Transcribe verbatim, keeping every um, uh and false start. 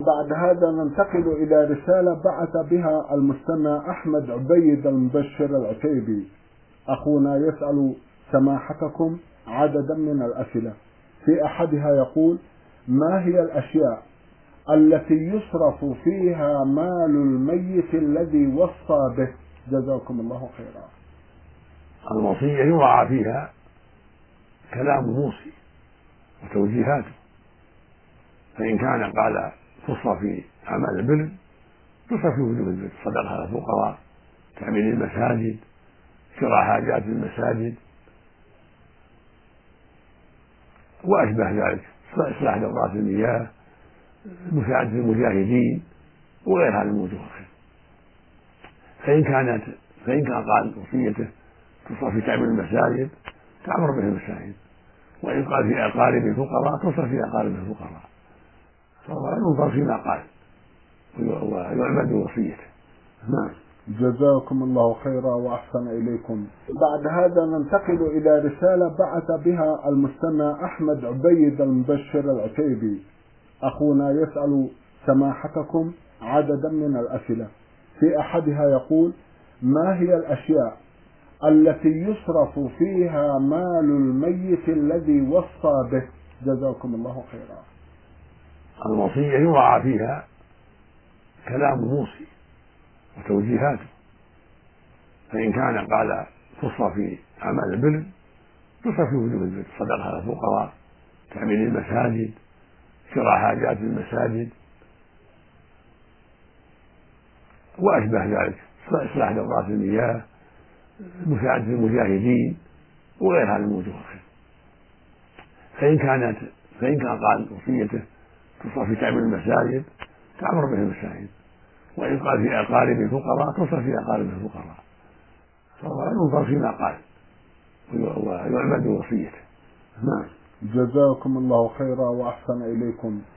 بعد هذا ننتقل إلى رسالة بعث بها المستمع أحمد عبيد المبشر العتيبي. أخونا يسأل سماحتكم عددا من الأسئلة، في أحدها يقول: ما هي الأشياء التي يصرف فيها مال الميت الذي وصى به؟ جزاكم الله خيرا. الوصية يراعى فيها كلام الموصي وتوجيهاته، فإن كان قال تصرف في أعمال البر تصرف في وجوه البر، صدقة على الفقراء، تعمير المساجد، شراء حاجات المساجد وأشبه ذلك، إصلاح دورات المياه، مساعدة المجاهدين وغير هذا من وجوه الخير. فإن كانت فإن كان قال وصيته تصرف في تعمير المساجد تعمر به المساجد، وإن قال في أقارب الفقراء تصرف في أقارب الفقراء، فهو ينظر فيما قال ويعمل بوصيته. نعم. جزاكم الله خيرا وأحسن إليكم. بعد هذا ننتقل إلى رسالة بعث بها المستمع أحمد عبيد المبشر العتيبي. أخونا يسأل سماحتكم عددا من الأسئلة، في أحدها يقول: ما هي الأشياء التي يصرف فيها مال الميت الذي وصى به؟ جزاكم الله خيرا. الوصية يراعى فيها كلام الموصي وتوجيهاته، فإن كان قال تصرف في أعمال البر تصرف في وجوه البر، صدقة على الفقراء، تعمير المساجد، شراء حاجات المساجد وأشبه ذلك، إصلاح دورات المياه، مساعدة المجاهدين وغير هذا من وجوه الخير. فإن كانت فإن كان قال وصيته تصرف في تعمير المساجد تعمر به المساجد، وإن قال في أقارب الفقراء تصرف في أقارب الفقراء، فهو ينظر فيما قال ويعمل بوصيته. نعم. جزاكم الله خيرا وأحسن إليكم.